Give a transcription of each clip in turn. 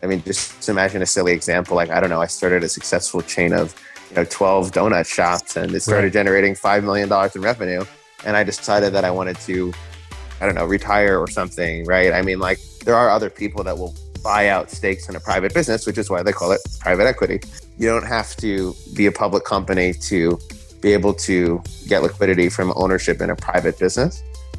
I mean, just imagine a silly example. Like, I don't know, I started a successful chain of, 12 donut shops, and it started generating $5 million in revenue. And I decided that I wanted to, I don't know, retire or something, right? I mean, like, there are other people that will buy out stakes in a private business, which is why they call it private equity. You don't have to be a public company to be able to get liquidity from ownership in a private business.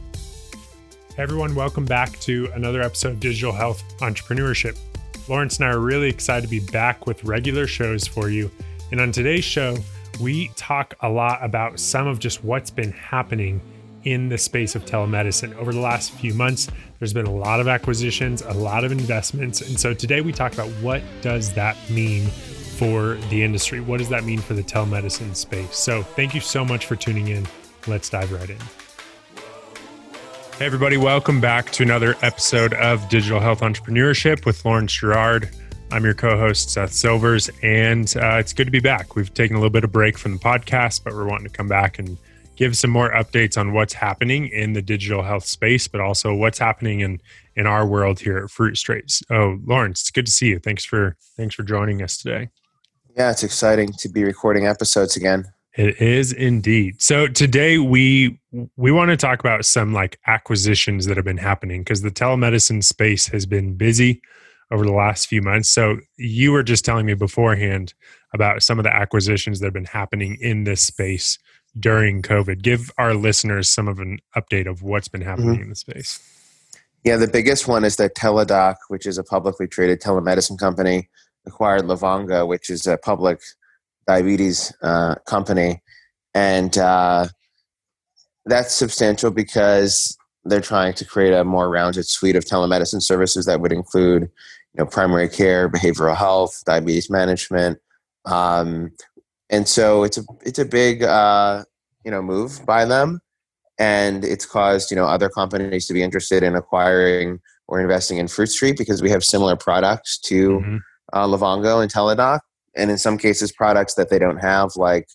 Hey everyone, welcome back to another episode of Digital Health Entrepreneurship. Lawrence and I are really excited to be back with regular shows for you. And on today's show, we talk a lot about some of just what's been happening in the space of telemedicine. Over the last few months, there's been a lot of acquisitions, a lot of investments. And so today we talk about what does that mean for the industry? What does that mean for the telemedicine space? So thank you so much for tuning in. Let's dive right in. Hey everybody, welcome back to another episode of Digital Health Entrepreneurship with Lawrence Gerard. I'm your co-host, Seth Silvers, and it's good to be back. We've taken a little bit of break from the podcast, but we're wanting to come back and give some more updates on what's happening in the digital health space, but also what's happening in our world here at Fruit Straight. Oh, Lawrence, it's good to see you. Thanks for joining us today. Yeah, it's exciting to be recording episodes again. It is indeed. So today we want to talk about some like acquisitions that have been happening because the telemedicine space has been busy over the last few months. So you were just telling me beforehand about some of the acquisitions that have been happening in this space during COVID. Give our listeners some of an update of what's been happening in the space. Yeah, the biggest one is that Teladoc, which is a publicly traded telemedicine company, acquired Livongo, which is a public diabetes company. And that's substantial because they're trying to create a more rounded suite of telemedicine services that would include, primary care, behavioral health, diabetes management. And so it's a big, move by them. And it's caused, other companies to be interested in acquiring or investing in Fruit Street because we have similar products to Livongo and Teladoc. And in some cases, products that they don't have, like,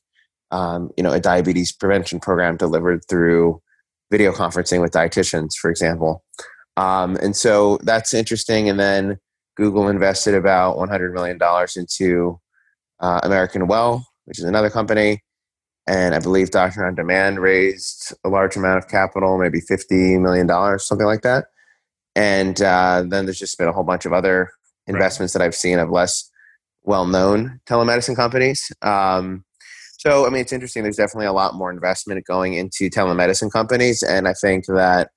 a diabetes prevention program delivered through video conferencing with dietitians, for example. And so that's interesting. And then Google invested about $100 million into American Well, which is another company. And I believe Doctor On Demand raised a large amount of capital, maybe $50 million, something like that. And then there's just been a whole bunch of other investments that I've seen of less well-known telemedicine companies. So, I mean, it's interesting. There's definitely a lot more investment going into telemedicine companies. And I think that,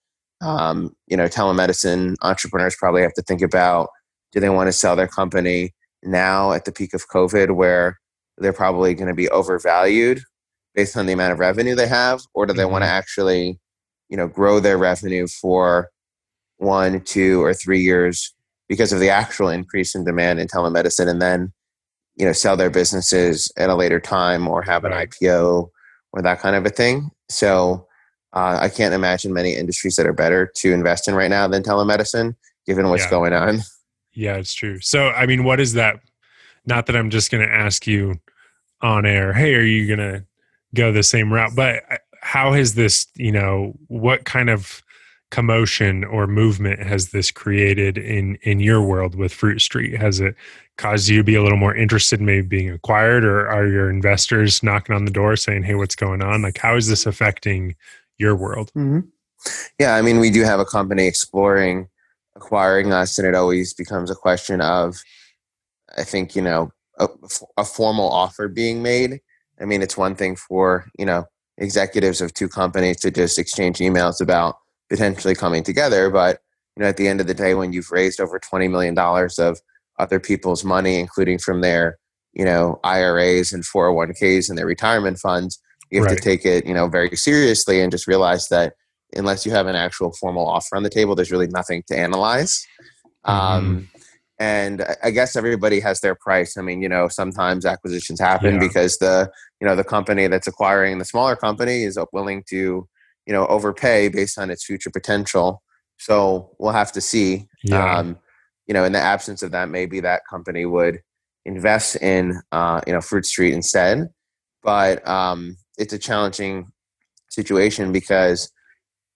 telemedicine entrepreneurs probably have to think about, do they want to sell their company now at the peak of COVID where they're probably going to be overvalued based on the amount of revenue they have? Or do they want to actually, grow their revenue for 1, 2, or 3 years because of the actual increase in demand in telemedicine and then, sell their businesses at a later time or have an IPO or that kind of a thing. So I can't imagine many industries that are better to invest in right now than telemedicine, given what's going on. Yeah, it's true. So, I mean, what is that? Not that I'm just going to ask you on air, hey, are you going to go the same route? But how has this, what kind of commotion or movement has this created in your world with Fruit Street? Has it caused you to be a little more interested in maybe being acquired, or are your investors knocking on the door saying, hey, what's going on? Like, how is this affecting your world? Yeah, I mean, we do have a company exploring acquiring us, and it always becomes a question of, I think, a formal offer being made. I mean, it's one thing for, executives of two companies to just exchange emails about potentially coming together. But, at the end of the day, when you've raised over $20 million of other people's money, including from their, IRAs and 401ks and their retirement funds, you have to take it, very seriously and just realize that unless you have an actual formal offer on the table, there's really nothing to analyze. And I guess everybody has their price. I mean, sometimes acquisitions happen because the company that's acquiring the smaller company is willing to, overpay based on its future potential. So we'll have to see. In the absence of that, maybe that company would invest in, Fruit Street instead. But it's a challenging situation because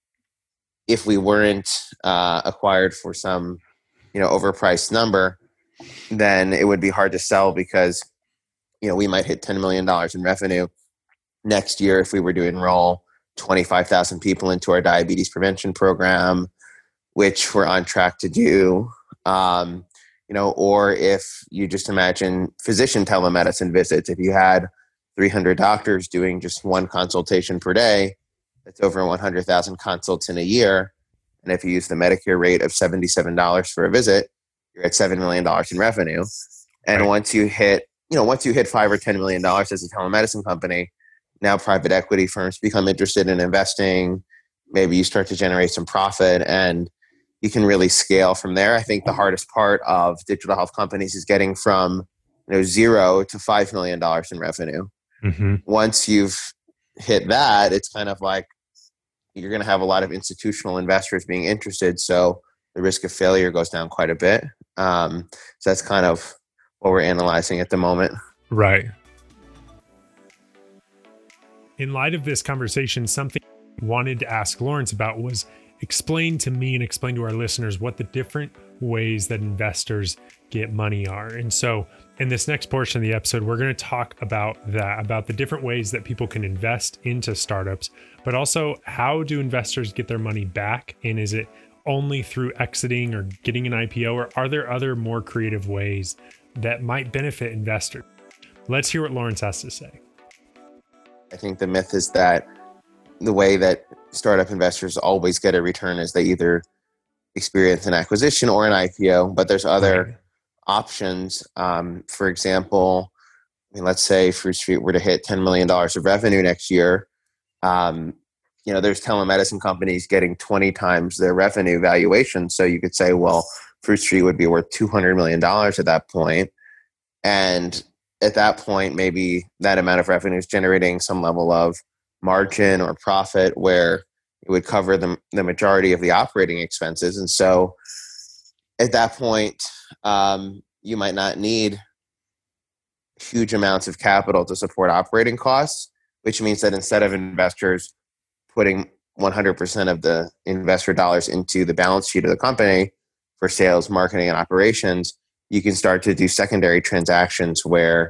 if we weren't acquired for some, overpriced number, then it would be hard to sell because, we might hit $10 million in revenue next year if we were to enroll 25,000 people into our diabetes prevention program, which we're on track to do. Or if you just imagine physician telemedicine visits, if you had 300 doctors doing just one consultation per day, that's over 100,000 consults in a year. And if you use the Medicare rate of $77 for a visit, you're at $7 million in revenue. And Right. once you hit $5 or $10 million as a telemedicine company, now private equity firms become interested in investing. Maybe you start to generate some profit and you can really scale from there. I think the hardest part of digital health companies is getting from $0 to $5 million in revenue. Mm-hmm. Once you've hit that, it's kind of like you're going to have a lot of institutional investors being interested. So the risk of failure goes down quite a bit. So that's kind of what we're analyzing at the moment. Right. In light of this conversation, something I wanted to ask Lawrence about was explain to me and explain to our listeners what the different ways that investors get money are. And so in this next portion of the episode, we're going to talk about that, about the different ways that people can invest into startups, but also how do investors get their money back? And is it only through exiting or getting an IPO, or are there other more creative ways that might benefit investors? Let's hear what Lawrence has to say. I think the myth is that the way that startup investors always get a return is they either experience an acquisition or an IPO, but there's other options. For example, let's say Fruit Street were to hit $10 million of revenue next year. There's telemedicine companies getting 20 times their revenue valuation. So you could say, well, Fruit Street would be worth $200 million at that point. And at that point, maybe that amount of revenue is generating some level of margin or profit where it would cover the majority of the operating expenses. And so at that point, you might not need huge amounts of capital to support operating costs, which means that instead of investors putting 100% of the investor dollars into the balance sheet of the company for sales, marketing, and operations, you can start to do secondary transactions where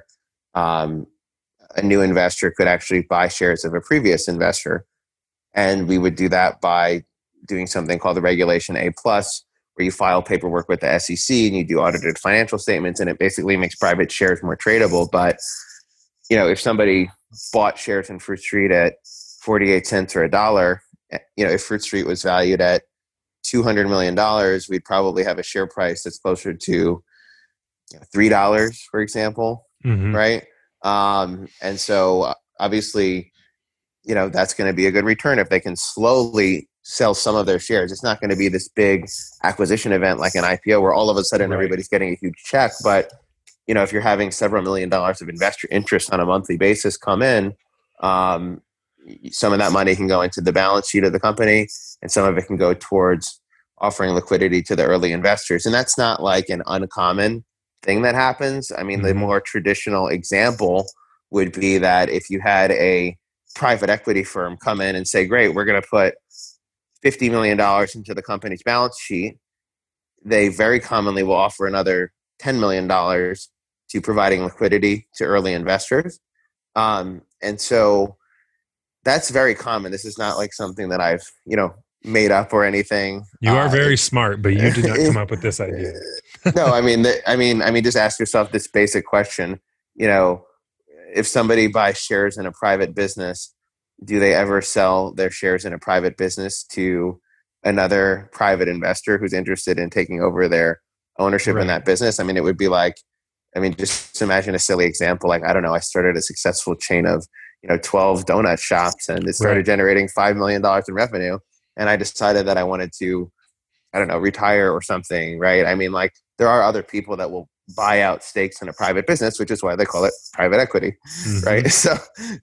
a new investor could actually buy shares of a previous investor. And we would do that by doing something called the Regulation A+, where you file paperwork with the SEC and you do audited financial statements, and it basically makes private shares more tradable. But, if somebody bought shares in Fruit Street at 48 cents or a dollar, if Fruit Street was valued at $200 million, we'd probably have a share price that's closer to $3, for example, right? And so obviously, that's going to be a good return if they can slowly sell some of their shares. It's not going to be this big acquisition event like an IPO where all of a sudden everybody's getting a huge check. But, if you're having several $1 million of investor interest on a monthly basis come in, some of that money can go into the balance sheet of the company and some of it can go towards offering liquidity to the early investors. And that's not like an uncommon thing that happens. I mean, the more traditional example would be that if you had a private equity firm come in and say, great, we're going to put $50 million into the company's balance sheet, they very commonly will offer another $10 million to providing liquidity to early investors. And so that's very common. This is not like something that I've, made up or anything. You are very smart, but you did not come up with this idea. No, I mean, just ask yourself this basic question. If somebody buys shares in a private business, do they ever sell their shares in a private business to another private investor who's interested in taking over their ownership in that business? I mean, it would be like, just imagine a silly example. Like, I don't know, I started a successful chain of, 12 donut shops and it started generating $5 million in revenue. And I decided that I wanted to, retire or something, right? I mean, like, there are other people that will buy out stakes in a private business, which is why they call it private equity, right? So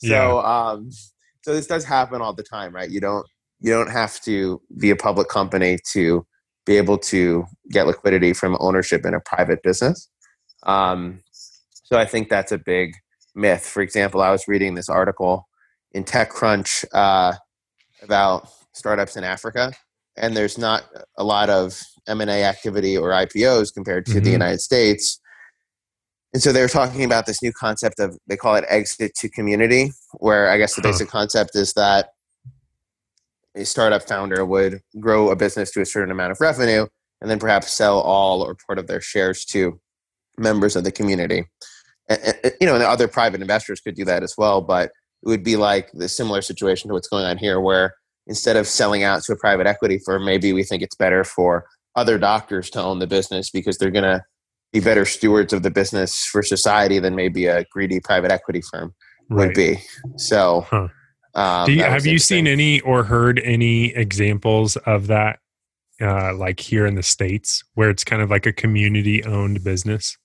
this does happen all the time, right? You don't have to be a public company to be able to get liquidity from ownership in a private business. So I think that's a big myth. For example, I was reading this article in TechCrunch about startups in Africa, and there's not a lot of M&A activity or IPOs compared to the United States. And so they're talking about this new concept of, they call it exit to community, where I guess the basic concept is that a startup founder would grow a business to a certain amount of revenue and then perhaps sell all or part of their shares to members of the community. And the other private investors could do that as well, but it would be like the similar situation to what's going on here, where instead of selling out to a private equity firm, maybe we think it's better for other doctors to own the business because they're going to be better stewards of the business for society than maybe a greedy private equity firm would be. So, have you seen any or heard any examples of that, like here in the States, where it's kind of like a community-owned business?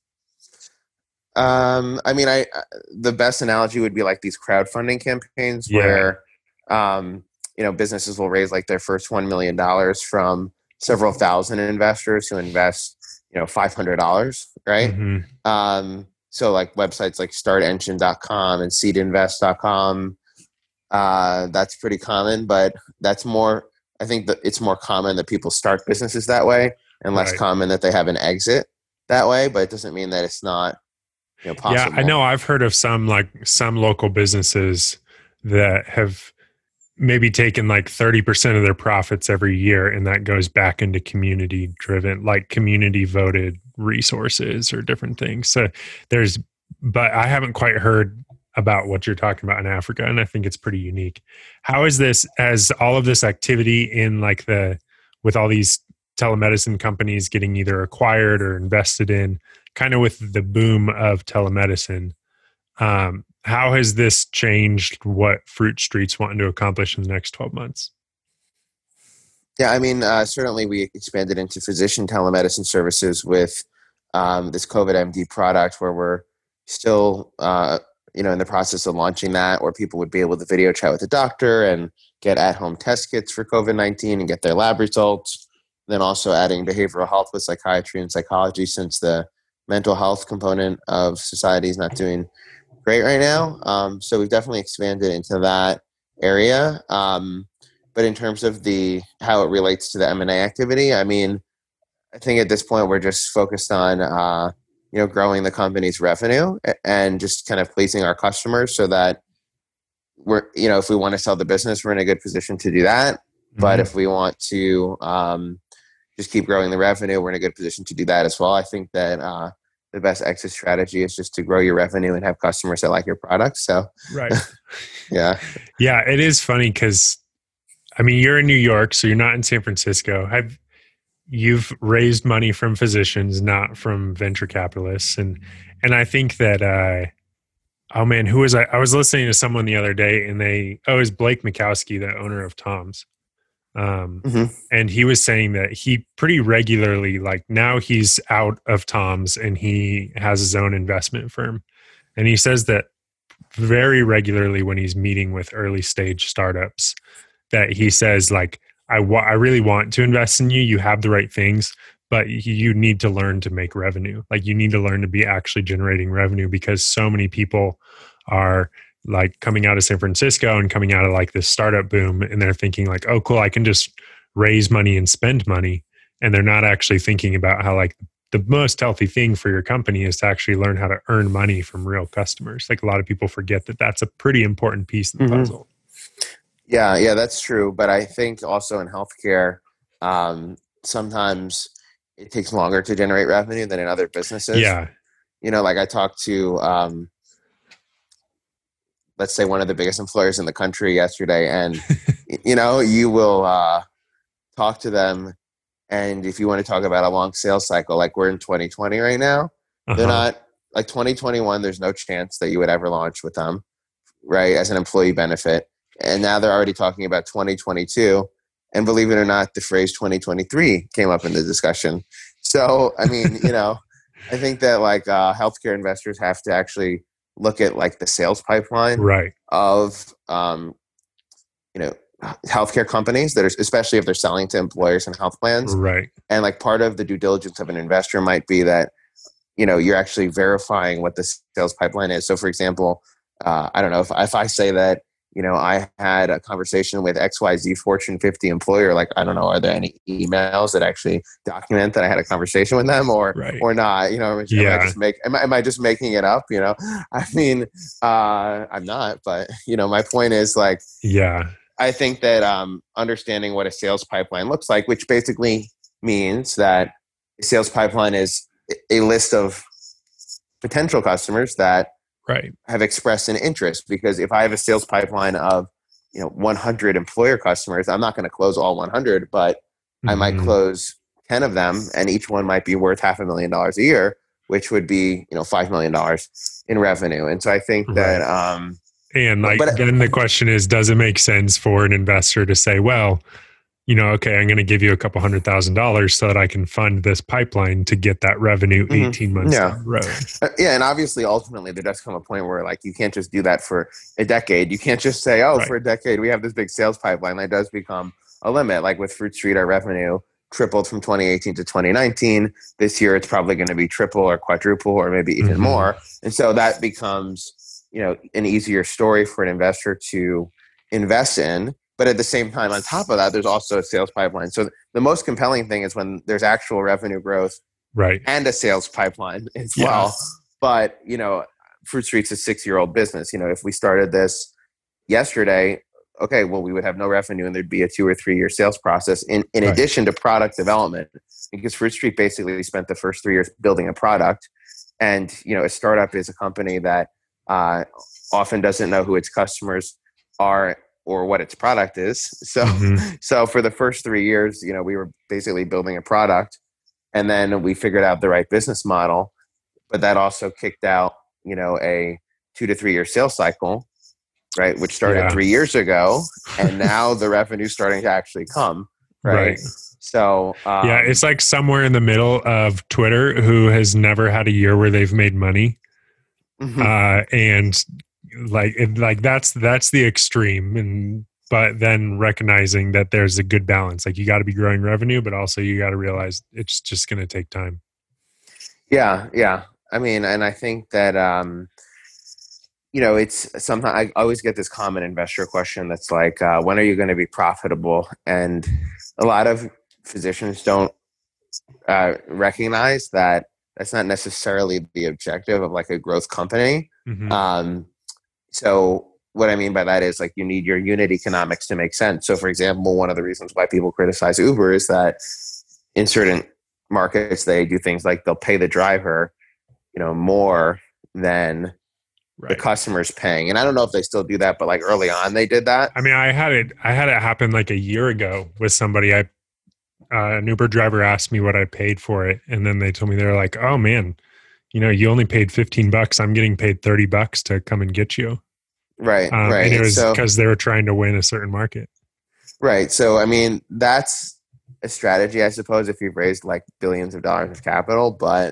The best analogy would be like these crowdfunding campaigns where, businesses will raise like their first $1 million from several thousand investors who invest, $500, right? So like websites like startengine.com and seedinvest.com, that's pretty common, but that's more, I think that it's more common that people start businesses that way and less common that they have an exit that way, but it doesn't mean that it's not possible. Yeah, I know. I've heard of some local businesses that have maybe taken like 30% of their profits every year, and that goes back into community driven, like community voted resources or different things. So but I haven't quite heard about what you're talking about in Africa, and I think it's pretty unique. How is this, as all of this activity in with all these telemedicine companies getting either acquired or invested in, kind of with the boom of telemedicine, how has this changed what Fruit Street's wanting to accomplish in the next 12 months? Yeah, certainly we expanded into physician telemedicine services with this COVID MD product, where we're still, in the process of launching that, where people would be able to video chat with a doctor and get at-home test kits for COVID-19 and get their lab results. Then also adding behavioral health with psychiatry and psychology, since the mental health component of society is not doing great right now. So we've definitely expanded into that area. But in terms of how it relates to the M&A activity, I think at this point we're just focused on growing the company's revenue and just kind of pleasing our customers, so that we're, if we want to sell the business, we're in a good position to do that. But if we want to just keep growing the revenue, we're in a good position to do that as well. I think that the best exit strategy is just to grow your revenue and have customers that like your products. So, right. Yeah. Yeah. It is funny because, you're in New York, so you're not in San Francisco. You've raised money from physicians, not from venture capitalists. And I think that, who was I? I was listening to someone the other day, and it was Blake Mikowski, the owner of Tom's. And he was saying that he pretty regularly, like now he's out of Tom's and he has his own investment firm. And he says that very regularly when he's meeting with early stage startups, that he says like, I really want to invest in you. You have the right things, but you need to learn to make revenue. Like you need to learn to be actually generating revenue, because so many people are like coming out of San Francisco and coming out of like this startup boom, and they're thinking like, oh, cool, I can just raise money and spend money. And they're not actually thinking about how like the most healthy thing for your company is to actually learn how to earn money from real customers. Like a lot of people forget that that's a pretty important piece of the puzzle. Yeah, that's true. But I think also in healthcare, sometimes it takes longer to generate revenue than in other businesses. Yeah. Like I talked to, let's say one of the biggest employers in the country yesterday, and, you will talk to them. And if you want to talk about a long sales cycle, like we're in 2020 right now, they're not like 2021. There's no chance that you would ever launch with them, right, as an employee benefit. And now they're already talking about 2022. And believe it or not, the phrase 2023 came up in the discussion. So, I think that like healthcare investors have to actually look at like the sales pipeline of, healthcare companies that are, especially if they're selling to employers and health plans. Right. And like part of the due diligence of an investor might be that, you're actually verifying what the sales pipeline is. So for example, I don't know if I say that, I had a conversation with XYZ Fortune 50 employer. Like, I don't know, are there any emails that actually document that I had a conversation with them Right. or not? Yeah. Am I just making it up? I mean, I'm not, but my point is like, Yeah. I think that understanding what a sales pipeline looks like, which basically means that a sales pipeline is a list of potential customers that Right. have expressed an interest. Because if I have a sales pipeline of 100 employer customers, I'm not going to close all 100, but I might close 10 of them, and each one might be worth $500,000 a year, which would be $5 million in revenue. And so I think that and then the question is, does it make sense for an investor to say, well, okay, I'm going to give you a couple $100,000 so that I can fund this pipeline to get that revenue 18 months down the road. Yeah. And obviously, ultimately, there does come a point where like you can't just do that for a decade. You can't just say, for a decade, we have this big sales pipeline. That does become a limit. Like with Fruit Street, our revenue tripled from 2018 to 2019. This year, it's probably going to be triple or quadruple or maybe even more. And so that becomes, an easier story for an investor to invest in. But at the same time, on top of that, there's also a sales pipeline. So the most compelling thing is when there's actual revenue growth and a sales pipeline as well. But, Fruit Street's a 6-year-old business. If we started this yesterday, okay, well, we would have no revenue and there'd be a 2 or 3 year sales process in addition to product development. Because Fruit Street basically spent the first 3 years building a product. And, a startup is a company that often doesn't know who its customers are or what its product is. So for the first 3 years, we were basically building a product, and then we figured out the right business model, but that also kicked out, a 2 to 3 year sales cycle, right? Which started 3 years ago. And now the revenue's starting to actually come. Right. So, it's like somewhere in the middle of Twitter, who has never had a year where they've made money. And that's the extreme, but then recognizing that there's a good balance. Like you got to be growing revenue, but also you got to realize it's just going to take time. Yeah. I mean, and I think that it's sometimes I always get this common investor question that's like, when are you going to be profitable? And a lot of physicians don't recognize that that's not necessarily the objective of like a growth company. So what I mean by that is like you need your unit economics to make sense. So for example, one of the reasons why people criticize Uber is that in certain markets, they do things like they'll pay the driver, more than the customer's paying. And I don't know if they still do that, but like early on they did that. I mean, I had it happen like a year ago with somebody. An Uber driver asked me what I paid for it. And then they told me, they're like, oh man, you only paid $15. I'm getting paid $30 to come and get you. Right. And it was because they were trying to win a certain market. Right. So, I mean, that's a strategy, I suppose, if you've raised like billions of dollars of capital, but,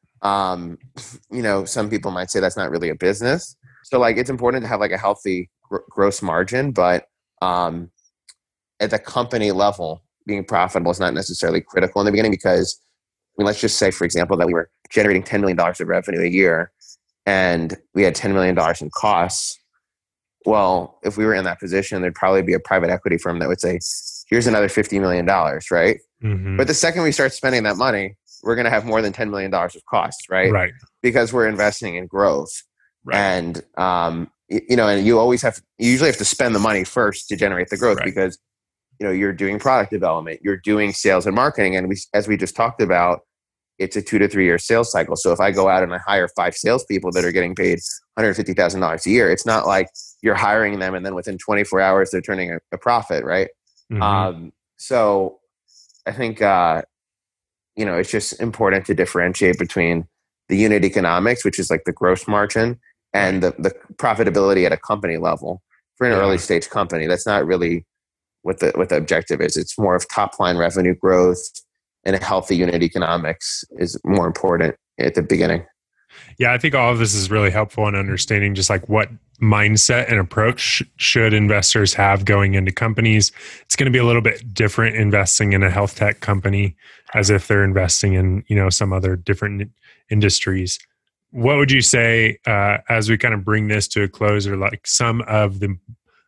some people might say that's not really a business. So like, it's important to have like a healthy gross margin, but at the company level, being profitable is not necessarily critical in the beginning because, let's just say, for example, that we were generating $10 million of revenue a year and we had $10 million in costs. Well, if we were in that position, there'd probably be a private equity firm that would say, here's another $50 million, right? But the second we start spending that money, we're going to have more than $10 million of costs, right? Right. Because we're investing in growth. Right. And, and you usually have to spend the money first to generate the growth because, you're doing product development, you're doing sales and marketing. And as we just talked about, it's a 2 to 3 year sales cycle. So if I go out and I hire 5 salespeople that are getting paid $150,000 a year, it's not like you're hiring them and then within 24 hours they're turning a profit, right? So I think it's just important to differentiate between the unit economics, which is like the gross margin, and the profitability at a company level. For an early stage company, that's not really what the objective is. It's more of top line revenue growth, and a healthy unit economics is more important at the beginning. Yeah, I think all of this is really helpful in understanding just like what mindset and approach should investors have going into companies. It's going to be a little bit different investing in a health tech company as if they're investing in, some other different industries. What would you say as we kind of bring this to a close, or like some of the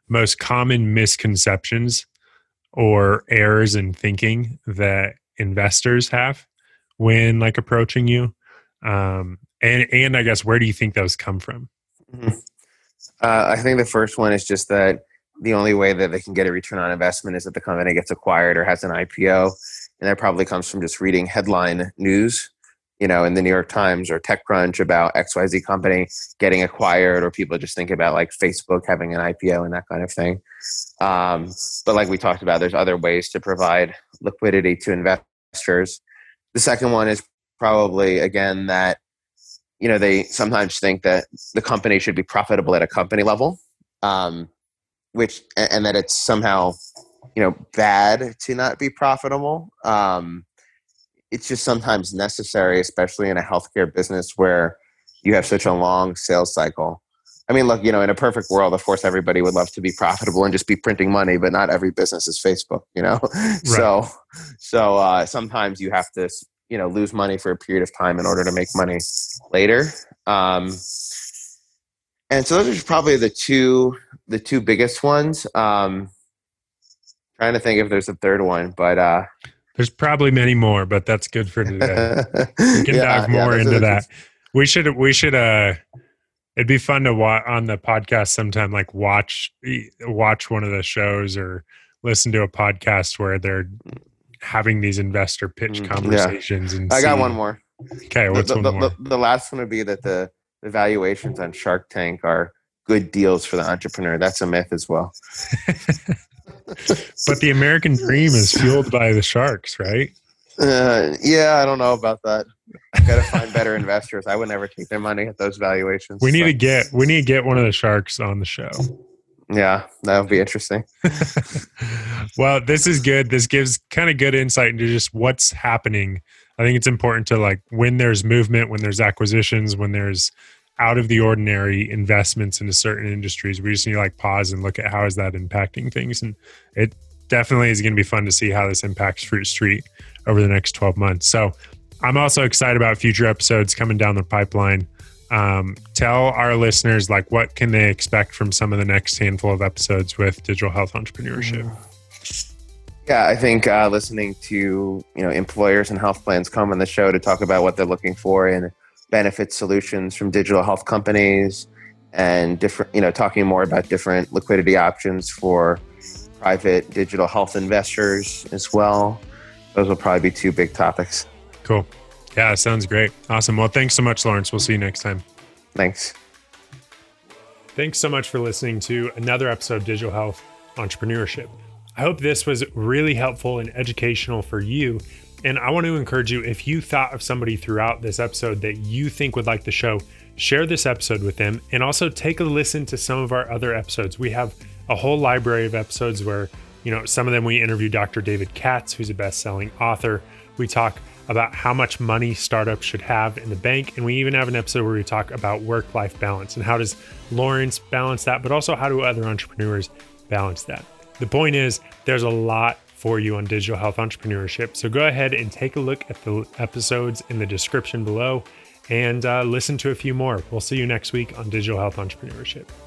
most common misconceptions or errors in thinking that investors have when like approaching you? And I guess, where do you think those come from? Mhm. I think the first one is just that the only way that they can get a return on investment is that the company gets acquired or has an IPO. And that probably comes from just reading headline news, in the New York Times or TechCrunch about XYZ company getting acquired, or people just think about like Facebook having an IPO and that kind of thing. But like we talked about, there's other ways to provide liquidity to investors. The second one is probably, again, that they sometimes think that the company should be profitable at a company level, which and that it's somehow bad to not be profitable. It's just sometimes necessary, especially in a healthcare business where you have such a long sales cycle. I mean, look, in a perfect world, of course, everybody would love to be profitable and just be printing money, but not every business is Facebook, Right. So sometimes you have to, lose money for a period of time in order to make money later. And so those are probably the two biggest ones. Trying to think if there's a third one, but there's probably many more, but that's good for today. We can dive more into that. We should it'd be fun to watch on the podcast sometime, like watch one of the shows or listen to a podcast where they're having these investor pitch conversations. Yeah. And I got one more. Okay, what's one more? The last one would be that the valuations on Shark Tank are good deals for the entrepreneur. That's a myth as well. But the American dream is fueled by the sharks, right? Yeah, I don't know about that. Got to find better investors. I would never take their money at those valuations. We need to get one of the sharks on the show. Yeah, that would be interesting. Well, this is good. This gives kind of good insight into just what's happening. I think it's important to, like, when there's movement, when there's acquisitions, when there's out of the ordinary investments into certain industries, we just need to like pause and look at how is that impacting things. And it definitely is going to be fun to see how this impacts Fruit Street over the next 12 months. So I'm also excited about future episodes coming down the pipeline. Tell our listeners, like, what can they expect from some of the next handful of episodes with Digital Health Entrepreneurship? Yeah, I think listening to employers and health plans come on the show to talk about what they're looking for in benefit solutions from digital health companies, and different, talking more about different liquidity options for private digital health investors as well. Those will probably be two big topics. Cool. Yeah, sounds great. Awesome. Well, thanks so much, Lawrence. We'll see you next time. Thanks. Thanks so much for listening to another episode of Digital Health Entrepreneurship. I hope this was really helpful and educational for you. And I want to encourage you, if you thought of somebody throughout this episode that you think would like the show, share this episode with them, and also take a listen to some of our other episodes. We have a whole library of episodes where, some of them we interview Dr. David Katz, who's a best-selling author. We talk about how much money startups should have in the bank. And we even have an episode where we talk about work-life balance and how does Lawrence balance that, but also how do other entrepreneurs balance that. The point is, there's a lot for you on digital health entrepreneurship. So go ahead and take a look at the episodes in the description below and listen to a few more. We'll see you next week on Digital Health Entrepreneurship.